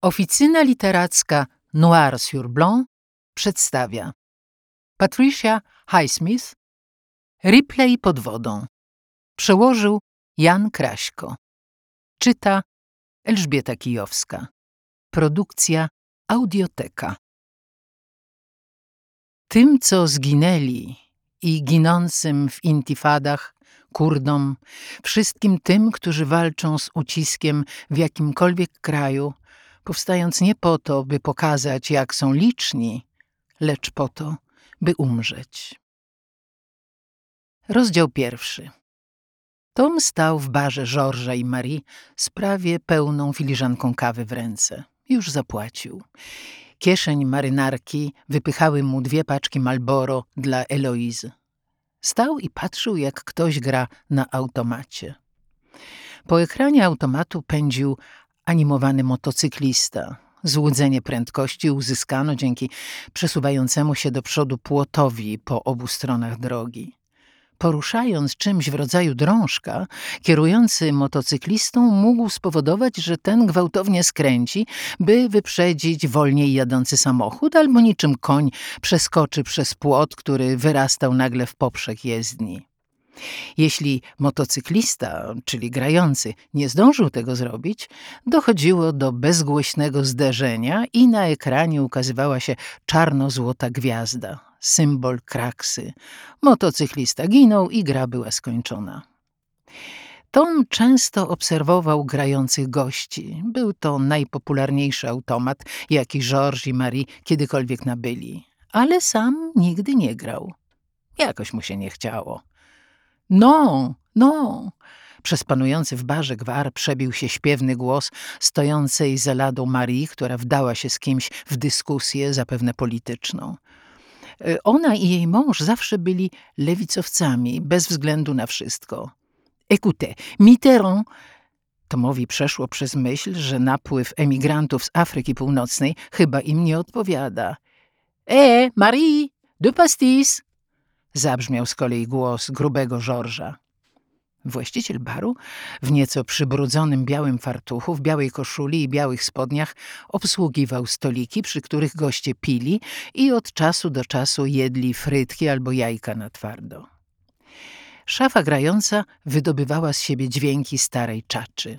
Oficyna literacka Noir sur Blanc przedstawia Patricia Highsmith, Ripley pod wodą. Przełożył Jan Kraśko. Czyta Elżbieta Kijowska. Produkcja Audioteka. Tym, co zginęli i ginącym w intifadach, Kurdom, wszystkim tym, którzy walczą z uciskiem w jakimkolwiek kraju, powstając nie po to, by pokazać, jak są liczni, lecz po to, by umrzeć. Rozdział 1. Tom stał w barze Georgesa i Marie z prawie pełną filiżanką kawy w ręce. Już zapłacił. Kieszeń marynarki wypychały mu 2 paczki Marlboro dla Eloizy. Stał i patrzył, jak ktoś gra na automacie. Po ekranie automatu pędził animowany motocyklista. Złudzenie prędkości uzyskano dzięki przesuwającemu się do przodu płotowi po obu stronach drogi. Poruszając czymś w rodzaju drążka, kierujący motocyklistą mógł spowodować, że ten gwałtownie skręci, by wyprzedzić wolniej jadący samochód, albo niczym koń przeskoczy przez płot, który wyrastał nagle w poprzek jezdni. Jeśli motocyklista, czyli grający, nie zdążył tego zrobić, dochodziło do bezgłośnego zderzenia i na ekranie ukazywała się czarno-złota gwiazda, symbol kraksy. Motocyklista ginął i gra była skończona. Tom często obserwował grających gości. Był to najpopularniejszy automat, jaki Georges i Marie kiedykolwiek nabyli. Ale sam nigdy nie grał. Jakoś mu się nie chciało. No! Przez panujący w barze gwar przebił się śpiewny głos stojącej za ladą Marii, która wdała się z kimś w dyskusję, zapewne polityczną. Ona i jej mąż zawsze byli lewicowcami, bez względu na wszystko. Écoutez, Mitterrand... Tomowi przeszło przez myśl, że napływ emigrantów z Afryki Północnej chyba im nie odpowiada. Marie, 2 pastis! Zabrzmiał z kolei głos grubego Georgesa. Właściciel baru, w nieco przybrudzonym białym fartuchu, w białej koszuli i białych spodniach, obsługiwał stoliki, przy których goście pili i od czasu do czasu jedli frytki albo jajka na twardo. Szafa grająca wydobywała z siebie dźwięki starej czaczy.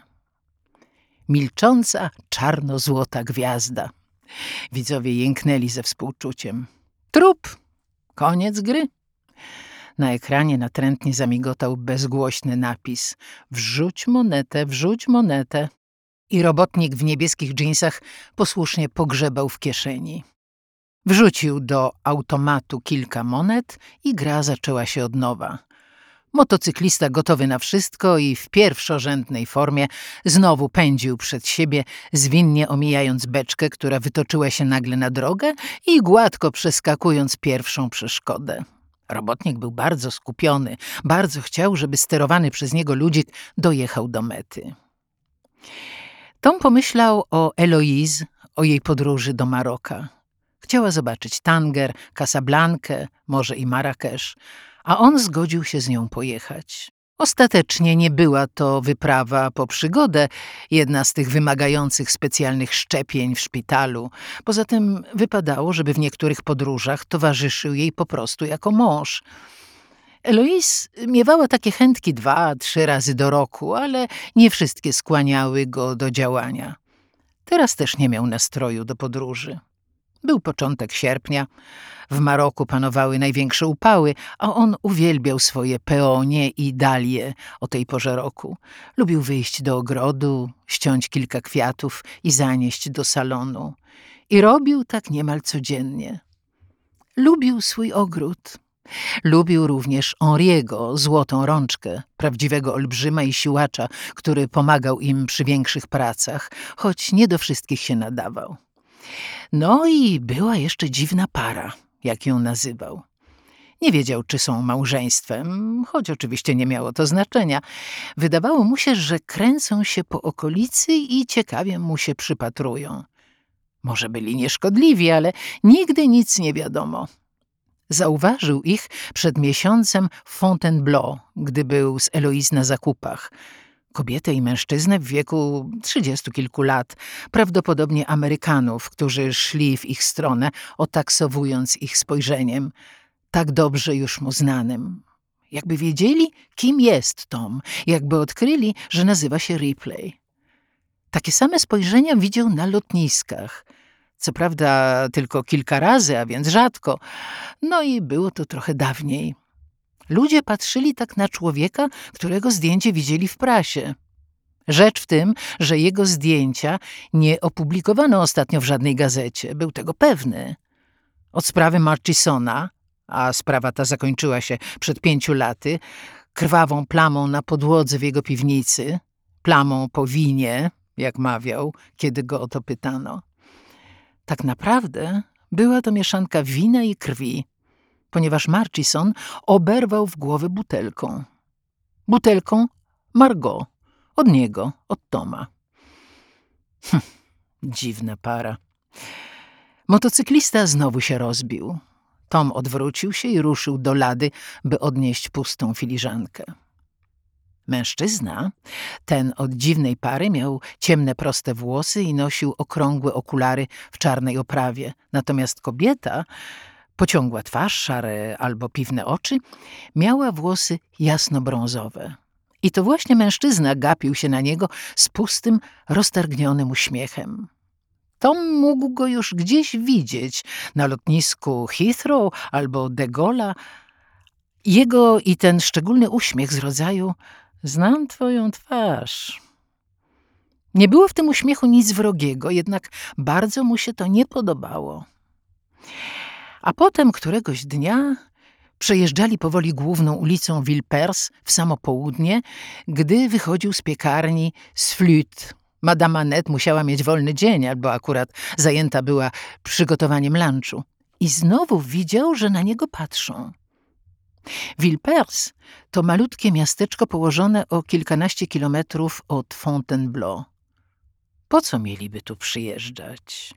Milcząca, czarno-złota gwiazda. Widzowie jęknęli ze współczuciem. Trup! Koniec gry. Na ekranie natrętnie zamigotał bezgłośny napis wrzuć monetę. I robotnik w niebieskich dżinsach posłusznie pogrzebał w kieszeni. Wrzucił do automatu kilka monet i gra zaczęła się od nowa. Motocyklista gotowy na wszystko i w pierwszorzędnej formie znowu pędził przed siebie, zwinnie omijając beczkę, która wytoczyła się nagle na drogę i gładko przeskakując pierwszą przeszkodę. Robotnik był bardzo skupiony, bardzo chciał, żeby sterowany przez niego ludzik dojechał do mety. Tom pomyślał o Eloise, o jej podróży do Maroka. Chciała zobaczyć Tanger, Casablankę, może i Marrakesz, a on zgodził się z nią pojechać. Ostatecznie nie była to wyprawa po przygodę, jedna z tych wymagających specjalnych szczepień w szpitalu. Poza tym wypadało, żeby w niektórych podróżach towarzyszył jej po prostu jako mąż. Eloise miewała takie chętki 2-3 razy do roku, ale nie wszystkie skłaniały go do działania. Teraz też nie miał nastroju do podróży. Był początek sierpnia, w Maroku panowały największe upały, a on uwielbiał swoje peonie i dalie o tej porze roku. Lubił wyjść do ogrodu, ściąć kilka kwiatów i zanieść do salonu. I robił tak niemal codziennie. Lubił swój ogród. Lubił również Henriego, złotą rączkę, prawdziwego olbrzyma i siłacza, który pomagał im przy większych pracach, choć nie do wszystkich się nadawał. No i była jeszcze dziwna para, jak ją nazywał. Nie wiedział, czy są małżeństwem, choć oczywiście nie miało to znaczenia. Wydawało mu się, że kręcą się po okolicy i ciekawie mu się przypatrują. Może byli nieszkodliwi, ale nigdy nic nie wiadomo. Zauważył ich przed miesiącem w Fontainebleau, gdy był z Eloise na zakupach. Kobietę i mężczyznę w wieku 30 kilku lat, prawdopodobnie Amerykanów, którzy szli w ich stronę, otaksowując ich spojrzeniem, tak dobrze już mu znanym. Jakby wiedzieli, kim jest Tom, jakby odkryli, że nazywa się Ripley. Takie same spojrzenia widział na lotniskach. Co prawda tylko kilka razy, a więc rzadko. No i było to trochę dawniej. Ludzie patrzyli tak na człowieka, którego zdjęcie widzieli w prasie. Rzecz w tym, że jego zdjęcia nie opublikowano ostatnio w żadnej gazecie. Był tego pewny. Od sprawy Murchisona, a sprawa ta zakończyła się przed 5 laty, krwawą plamą na podłodze w jego piwnicy, plamą po winie, jak mawiał, kiedy go o to pytano. Tak naprawdę była to mieszanka wina i krwi, ponieważ Murchison oberwał w głowę butelką. Butelką Margot. Od niego, od Toma. Dziwna para. Motocyklista znowu się rozbił. Tom odwrócił się i ruszył do lady, by odnieść pustą filiżankę. Mężczyzna, ten od dziwnej pary, miał ciemne, proste włosy i nosił okrągłe okulary w czarnej oprawie. Natomiast kobieta, pociągła twarz, szare albo piwne oczy, miała włosy jasno-brązowe. I to właśnie mężczyzna gapił się na niego z pustym, roztargnionym uśmiechem. Tom mógł go już gdzieś widzieć, na lotnisku Heathrow albo de Gaulle'a. Jego i ten szczególny uśmiech z rodzaju „znam twoją twarz”. Nie było w tym uśmiechu nic wrogiego, jednak bardzo mu się to nie podobało. A potem któregoś dnia przejeżdżali powoli główną ulicą Villeperse w samo południe, gdy wychodził z piekarni z Flûte. Madame Annette musiała mieć wolny dzień, albo akurat zajęta była przygotowaniem lunchu. I znowu widział, że na niego patrzą. Villeperse to malutkie miasteczko położone o kilkanaście kilometrów od Fontainebleau. Po co mieliby tu przyjeżdżać?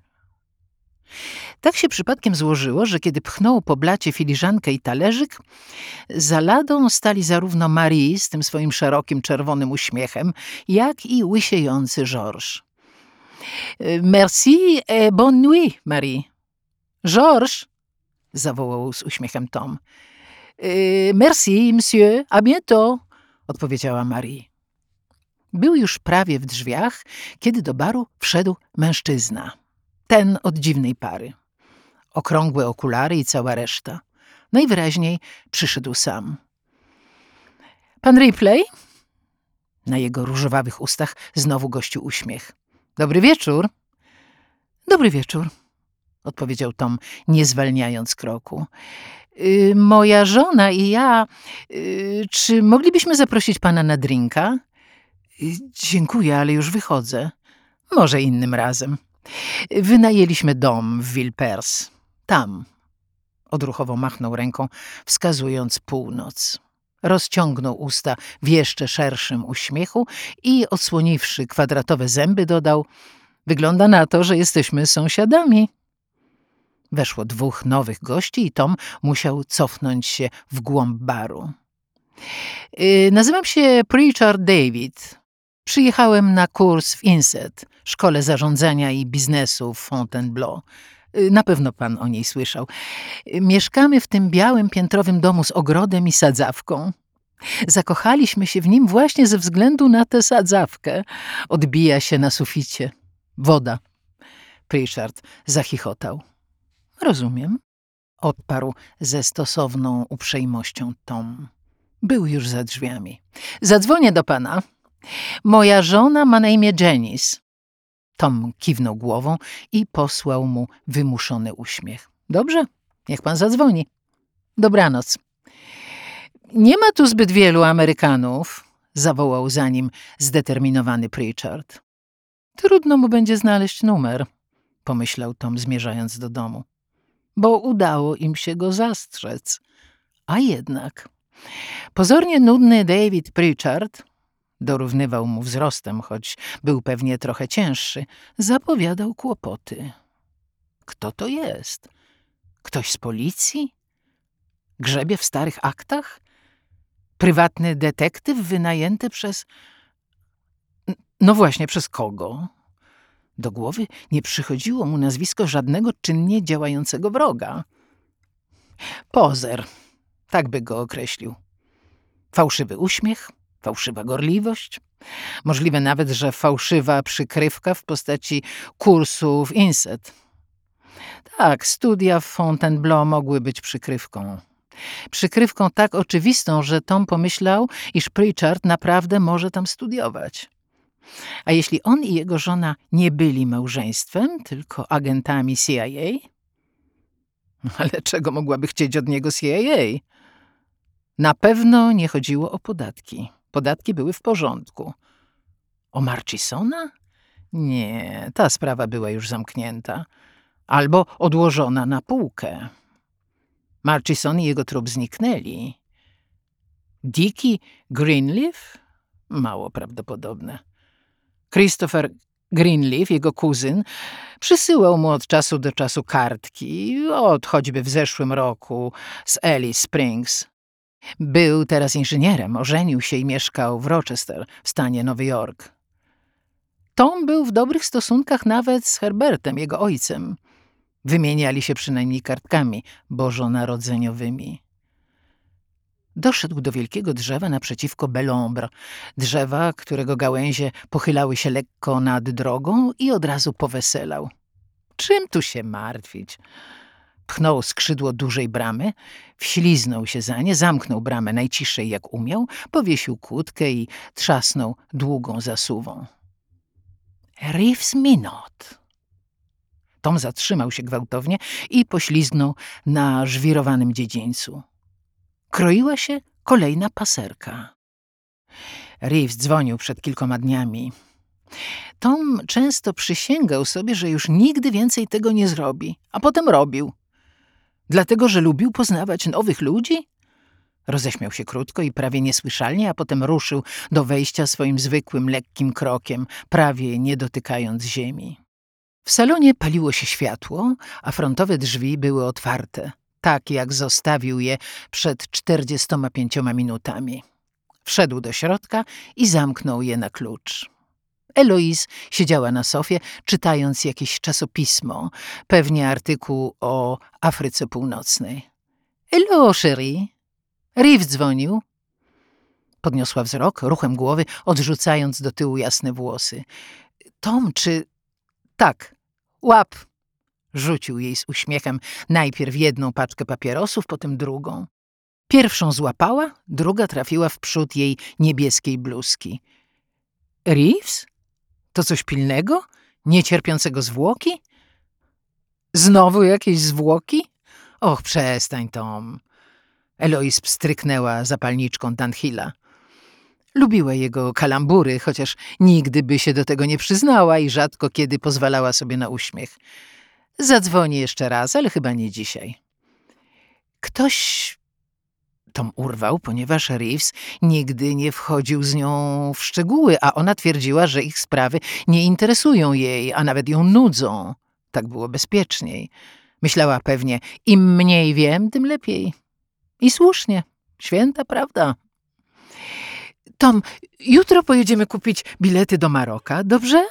Tak się przypadkiem złożyło, że kiedy pchnął po blacie filiżankę i talerzyk, za ladą stali zarówno Marie z tym swoim szerokim, czerwonym uśmiechem, jak i łysiejący Georges. „Merci et bonne nuit, Marie”. „Georges”, zawołał z uśmiechem Tom. „Merci, monsieur, à bientôt”, odpowiedziała Marie. Był już prawie w drzwiach, kiedy do baru wszedł mężczyzna. Ten od dziwnej pary. Okrągłe okulary i cała reszta. Najwyraźniej przyszedł sam. „Pan Ripley?” Na jego różowawych ustach znowu gościł uśmiech. „Dobry wieczór”. „Dobry wieczór”, odpowiedział Tom, nie zwalniając kroku. „Moja żona i ja… czy moglibyśmy zaprosić pana na drinka?” „Dziękuję, ale już wychodzę”. „Może innym razem. Wynajęliśmy dom w Villeperse. Tam”. Odruchowo machnął ręką, wskazując północ. Rozciągnął usta w jeszcze szerszym uśmiechu i odsłoniwszy kwadratowe zęby dodał: „Wygląda na to, że jesteśmy sąsiadami”. Weszło 2 nowych gości i Tom musiał cofnąć się w głąb baru. „Nazywam się Pritchard David. Przyjechałem na kurs w INSEAD, Szkole Zarządzania i Biznesu w Fontainebleau. Na pewno pan o niej słyszał. Mieszkamy w tym białym, piętrowym domu z ogrodem i sadzawką. Zakochaliśmy się w nim właśnie ze względu na tę sadzawkę. Odbija się na suficie. Woda”. Pritchard zachichotał. „Rozumiem”, odparł ze stosowną uprzejmością Tom. Był już za drzwiami. „Zadzwonię do pana. Moja żona ma na imię Janice”. Tom kiwnął głową i posłał mu wymuszony uśmiech. „Dobrze, niech pan zadzwoni. Dobranoc”. „Nie ma tu zbyt wielu Amerykanów”, zawołał za nim zdeterminowany Pritchard. „Trudno mu będzie znaleźć numer”, pomyślał Tom, zmierzając do domu. Bo udało im się go zastrzec. A jednak pozornie nudny David Pritchard, dorównywał mu wzrostem, choć był pewnie trochę cięższy, zapowiadał kłopoty. Kto to jest? Ktoś z policji? Grzebie w starych aktach? Prywatny detektyw wynajęty przez… No właśnie, przez kogo? Do głowy nie przychodziło mu nazwisko żadnego czynnie działającego wroga. Pozer, tak by go określił. Fałszywy uśmiech, fałszywa gorliwość. Możliwe nawet, że fałszywa przykrywka w postaci kursu w INSET. Tak, studia w Fontainebleau mogły być przykrywką. Przykrywką tak oczywistą, że Tom pomyślał, iż Pritchard naprawdę może tam studiować. A jeśli on i jego żona nie byli małżeństwem, tylko agentami CIA? Ale czego mogłaby chcieć od niego CIA? Na pewno nie chodziło o podatki. Podatki były w porządku. O Murchisona? Nie, ta sprawa była już zamknięta. Albo odłożona na półkę. Murchison i jego trup zniknęli. Dickie Greenleaf? Mało prawdopodobne. Christopher Greenleaf, jego kuzyn, przysyłał mu od czasu do czasu kartki, choćby w zeszłym roku z Alice Springs. Był teraz inżynierem, ożenił się i mieszkał w Rochester w stanie Nowy Jork. Tom był w dobrych stosunkach nawet z Herbertem, jego ojcem. Wymieniali się przynajmniej kartkami bożonarodzeniowymi. Doszedł do wielkiego drzewa naprzeciwko Bellombre, drzewa, którego gałęzie pochylały się lekko nad drogą i od razu poweselał. Czym tu się martwić? Pchnął skrzydło dużej bramy, wśliznął się za nie, zamknął bramę najciszej jak umiał, powiesił kłódkę i trzasnął długą zasuwą. Reeves Minot. Tom zatrzymał się gwałtownie i poślizgnął na żwirowanym dziedzińcu. Kroiła się kolejna paserka. Reeves dzwonił przed kilkoma dniami. Tom często przysięgał sobie, że już nigdy więcej tego nie zrobi, a potem robił. Dlatego, że lubił poznawać nowych ludzi? Roześmiał się krótko i prawie niesłyszalnie, a potem ruszył do wejścia swoim zwykłym, lekkim krokiem, prawie nie dotykając ziemi. W salonie paliło się światło, a frontowe drzwi były otwarte, tak jak zostawił je przed 45 minutami. Wszedł do środka i zamknął je na klucz. Eloise siedziała na sofie, czytając jakieś czasopismo, pewnie artykuł o Afryce Północnej. — Hello, chérie. Reeves dzwonił. Podniosła wzrok, ruchem głowy, odrzucając do tyłu jasne włosy. — Tom, czy... — Tak, łap! Rzucił jej z uśmiechem najpierw jedną paczkę papierosów, potem drugą. Pierwszą złapała, druga trafiła w przód jej niebieskiej bluzki. — Reeves? To coś pilnego? Niecierpiącego zwłoki? Znowu jakieś zwłoki? Och, przestań, Tom. Eloise pstryknęła zapalniczką Dunhilla. Lubiła jego kalambury, chociaż nigdy by się do tego nie przyznała i rzadko kiedy pozwalała sobie na uśmiech. Zadzwoni jeszcze raz, ale chyba nie dzisiaj. Ktoś... Tom urwał, ponieważ Reeves nigdy nie wchodził z nią w szczegóły, a ona twierdziła, że ich sprawy nie interesują jej, a nawet ją nudzą. Tak było bezpieczniej. Myślała pewnie, im mniej wiem, tym lepiej. I słusznie. Święta prawda. Tom, jutro pojedziemy kupić bilety do Maroka, dobrze?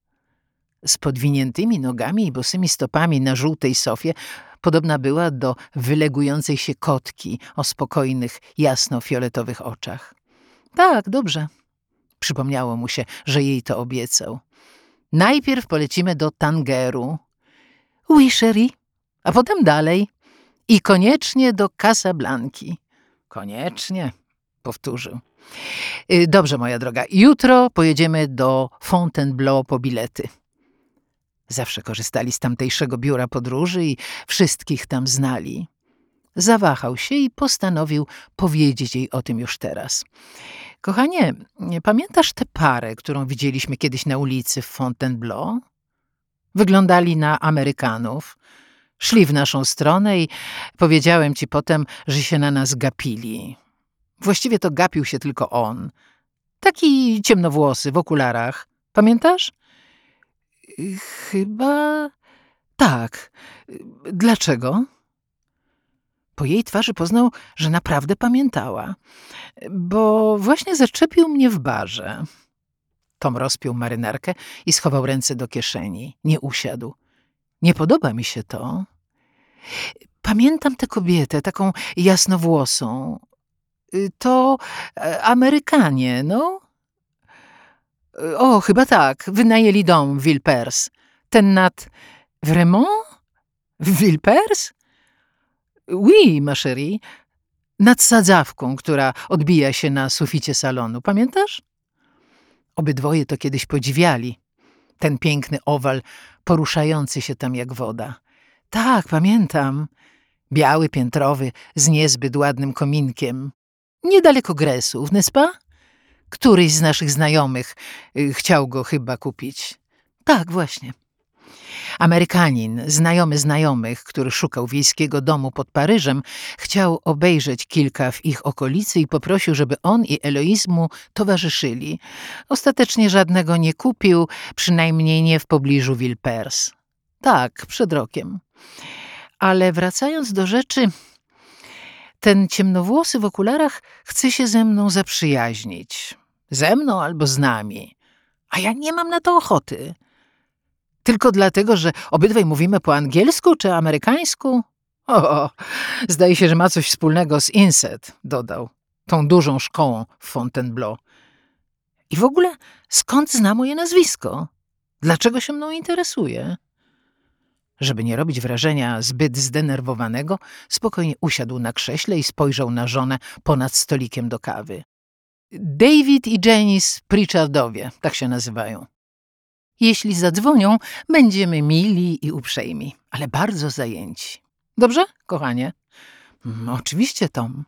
Z podwiniętymi nogami i bosymi stopami na żółtej sofie podobna była do wylegującej się kotki o spokojnych, jasno-fioletowych oczach. Tak, dobrze. Przypomniało mu się, że jej to obiecał. Najpierw polecimy do Tangeru. Oui, chérie. A potem dalej. I koniecznie do Casablanki. Koniecznie, powtórzył. Dobrze, moja droga. Jutro pojedziemy do Fontainebleau po bilety. Zawsze korzystali z tamtejszego biura podróży i wszystkich tam znali. Zawahał się i postanowił powiedzieć jej o tym już teraz. Kochanie, pamiętasz tę parę, którą widzieliśmy kiedyś na ulicy w Fontainebleau? Wyglądali na Amerykanów. Szli w naszą stronę i powiedziałem ci potem, że się na nas gapili. Właściwie to gapił się tylko on. Taki ciemnowłosy, w okularach. Pamiętasz? Chyba... tak. Dlaczego? Po jej twarzy poznał, że naprawdę pamiętała. Bo właśnie zaczepił mnie w barze. Tom rozpiął marynarkę i schował ręce do kieszeni. Nie usiadł. Nie podoba mi się to. Pamiętam tę kobietę, taką jasnowłosą. To Amerykanie, no. O, chyba tak. Wynajęli dom w Villeperse. Ten nad Vremont? W Villeperse? Oui, ma chérie. Nad sadzawką, która odbija się na suficie salonu. Pamiętasz? Obydwoje to kiedyś podziwiali. Ten piękny owal, poruszający się tam jak woda. Tak, pamiętam. Biały, piętrowy, z niezbyt ładnym kominkiem. Niedaleko Gresów, n'est-ce pas? Któryś z naszych znajomych chciał go chyba kupić. Tak, właśnie. Amerykanin, znajomy znajomych, który szukał wiejskiego domu pod Paryżem, chciał obejrzeć kilka w ich okolicy i poprosił, żeby on i Eloise mu towarzyszyli. Ostatecznie żadnego nie kupił, przynajmniej nie w pobliżu Villeperse. Tak, przed rokiem. Ale wracając do rzeczy, ten ciemnowłosy w okularach chce się ze mną zaprzyjaźnić. Ze mną albo z nami. A ja nie mam na to ochoty. Tylko dlatego, że obydwaj mówimy po angielsku czy amerykańsku? O, zdaje się, że ma coś wspólnego z INSET, dodał, tą dużą szkołą w Fontainebleau. I w ogóle skąd zna moje nazwisko? Dlaczego się mną interesuje? Żeby nie robić wrażenia zbyt zdenerwowanego, spokojnie usiadł na krześle i spojrzał na żonę ponad stolikiem do kawy. David i Janice Pritchardowie, tak się nazywają. Jeśli zadzwonią, będziemy mili i uprzejmi, ale bardzo zajęci. Dobrze, kochanie? Oczywiście, Tom.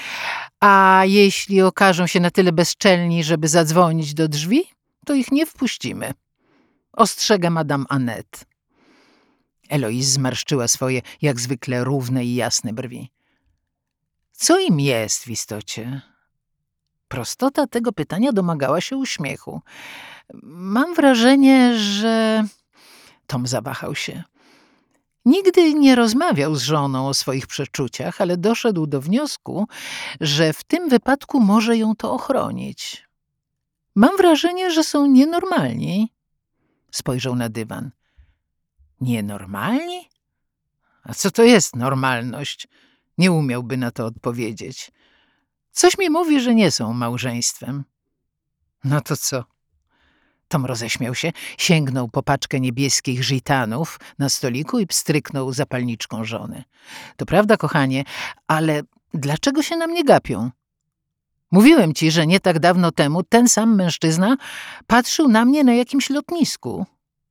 A jeśli okażą się na tyle bezczelni, żeby zadzwonić do drzwi, to ich nie wpuścimy. Ostrzega Madame Annette. Eloise zmarszczyła swoje, jak zwykle, równe i jasne brwi. Co im jest w istocie? Prostota tego pytania domagała się uśmiechu. Mam wrażenie, że... Tom zawahał się. Nigdy nie rozmawiał z żoną o swoich przeczuciach, ale doszedł do wniosku, że w tym wypadku może ją to ochronić. Mam wrażenie, że są nienormalni. Spojrzał na dywan. Nienormalni? A co to jest normalność? Nie umiałby na to odpowiedzieć. Coś mi mówi, że nie są małżeństwem. No to co? Tom roześmiał się, sięgnął po paczkę niebieskich gitanów na stoliku i pstryknął zapalniczką żony. To prawda, kochanie, ale dlaczego się na mnie gapią? Mówiłem ci, że nie tak dawno temu ten sam mężczyzna patrzył na mnie na jakimś lotnisku.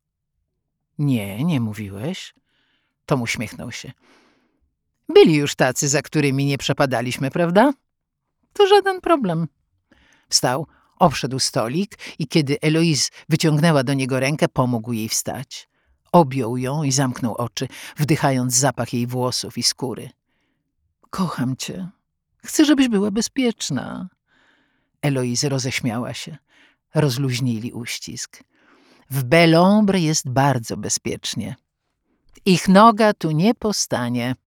Nie, nie mówiłeś. Tom uśmiechnął się. Byli już tacy, za którymi nie przepadaliśmy, prawda? To żaden problem. Wstał, obszedł stolik i kiedy Eloise wyciągnęła do niego rękę, pomógł jej wstać. Objął ją i zamknął oczy, wdychając zapach jej włosów i skóry. Kocham cię. Chcę, żebyś była bezpieczna. Eloise roześmiała się. Rozluźnili uścisk. W Bel-Ombre jest bardzo bezpiecznie. Ich noga tu nie postanie.